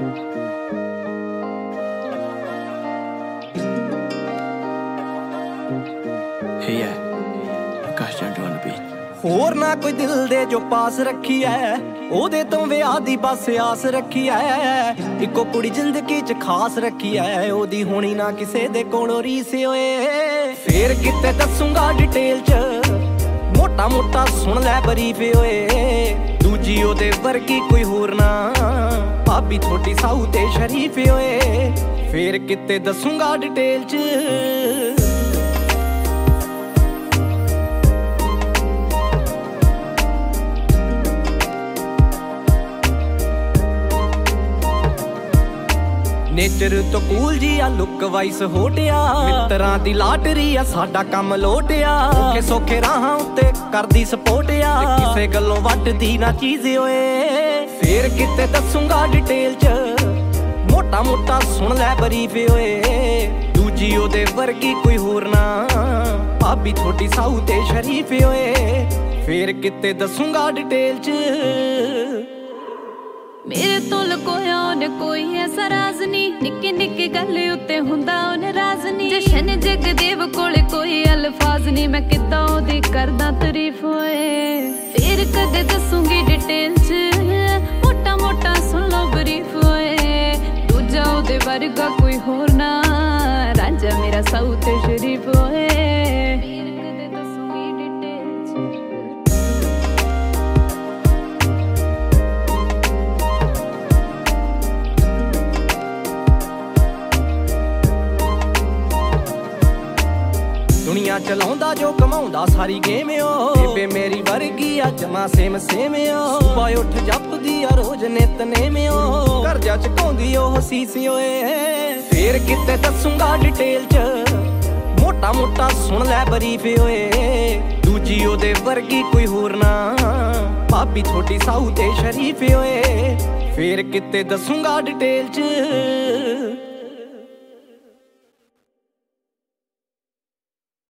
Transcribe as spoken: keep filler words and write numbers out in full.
Hey yeah, Akash Jandu on the beat. ਹੋਰ ਨਾ ਕੋਈ ਦਿਲ ਦੇ ਜੋ ਪਾਸ ਰੱਖੀ ਐ, ਉਹਦੇ ਤੋਂ ਵਿਆਹ ਦੀ ਬਸ ਆਸ ਰੱਖੀ ਐ। ਇੱਕੋ ਕੁੜੀ ਜ਼ਿੰਦਗੀ 'ਚ ਖਾਸ ਰੱਖੀ ਐ, ਉਹਦੀ ਹੋਣੀ ਨਾ ਕਿਸੇ ਦੇ ਕੋਲੋਂ ਰੀਸ ਓਏ। ਫੇਰ ਕਿਤੇ ਦੱਸੂਗਾ ਡਿਟੇਲ 'ਚ, ਮੋਟਾ ਮੋਟਾ ਸੁਣ ਲੈ ਬਰੀਫ ਓਏ। ਦੂਜੀ ਉਹਦੇ ਵਰਗੀ ਕੋਈ ਹੋਰ ਨਾ, ਭਾਬੀ ਥੋੜੀ ਸਾਊ ਤੇ ਸ਼ਰੀਫ ਓਏ। ਫੇਰ ਕਿਤੇ ਦੱਸੂਗਾ ਡਿਟੇਲ 'ਚ। ਨੇਚਰ ਤੋਂ ਕੂਲ ਜੀ ਆ, ਲੁੱਕ ਵਾਈਸ ਹੋਟਿਆ, ਮਿੱਤਰਾਂ ਦੀ ਲਾਟਰੀ ਆ, ਸਾਡਾ ਕੰਮ ਲੋਟਿਆ। ਔਖੇ ਸੌਖੇ ਰਾਹਾਂ ਉੱਤੇ ਕਰਦੀ ਸਪੋਰਟ ਆ, ਕਿਸੇ ਗੱਲੋਂ ਵੱਟਦੀ ਨਾ ਚੀਜ਼ ਓਏ। ਫੇਰ ਕਿਤੇ ਦੱਸੂਗਾ ਡਿਟੇਲ 'ਚ, ਮੋਟਾ ਮੋਟਾ ਸੁਣ ਲੈ ਬਰੀਫ ਓਏ। ਦੂਜੀ ਉਹਦੇ ਵਰਗੀ ਕੋਈ ਹੋਰ ਨਾ, ਭਾਬੀ ਥੋੜੀ ਸਾਊ ਤੇ ਸ਼ਰੀਫ ਓਏ। ਫੇਰ ਕਿਤੇ ਦੱਸੂਗਾ ਡਿਟੇਲ 'ਚ। ਮੇਰੇ ਤੋਂ ਲੁਕੋਇਆ ਉਹਨੇ ਕੋਈ ਐਸਾ ਰਾਜ਼ ਨੀ, ਨਿੱਕੀ ਨਿੱਕੀ ਗੱਲ ਉੱਤੇ ਹੁੰਦਾ ਉਹਨੇ ਰਾਜ਼ ਨੀ। ਜਸ਼ਨ ਜਗਦੇਵ ਕੋਲੇ ਕੋਈ ਅਲਫਾਜ਼ ਨੀ, ਮੈਂ ਕਿੱਦਾਂ ਉਹਦੀ ਕਰਦਾ ਤਾਰੀਫ ਓਏ। ਫੇਰ ਕਦੇ ਦੱਸੂਗੀ ਡਿਟੇਲ 'ਚ, ਮੋਟਾ ਮੋਟਾ ਸੁਣ ਲਓ ਬਰੀਫ ਓਏ। ਦੂਜਾ ਉਹਦੇ ਵਰਗਾ ਕੋਈ ਹੋਰ ਨਾ, ਰਾਂਝਾ ਮੇਰਾ ਸਾਊ ਤੇ ਸ਼ਰੀਫ ਓਏ। ਦੁਨੀਆ ਚਲਾਉਂਦਾ ਜੋ ਕਮਾਉਂਦਾ ਸਾਰੀ ਗੇਮ ਓ, ਬੇਬੇ ਮੇਰੀ ਵਰਗੀ ਆ ਜਮਾ ਸੇਮ ਸੇਮ ਓ। ਸੁਬਾ ਉੱਠ ਜਪਦੀ ਆ ਰੋਜ਼ ਨਿਤਨੇਮ ਓ, ਕਰਜ਼ਾ ਚੁਕਾਉਂਦੀ ਉਹ ਸੀਸ ਓਏ। ਫੇਰ ਕਿਤੇ ਦੱਸੂਗਾ ਡਿਟੇਲ 'ਚ, ਮੋਟਾ ਮੋਟਾ ਸੁਣ ਲੈ ਬਰੀਫ ਓਏ। ਦੂਜੀ ਉਹਦੇ ਵਰਗੀ ਕੋਈ ਹੋਰ ਨਾ, ਭਾਬੀ ਥੋੜੀ ਸਾਊ ਤੇ ਸ਼ਰੀਫ ਓਏ। ਫੇਰ ਕਿਤੇ ਦੱਸੂਗਾ ਡਿਟੇਲ 'ਚ।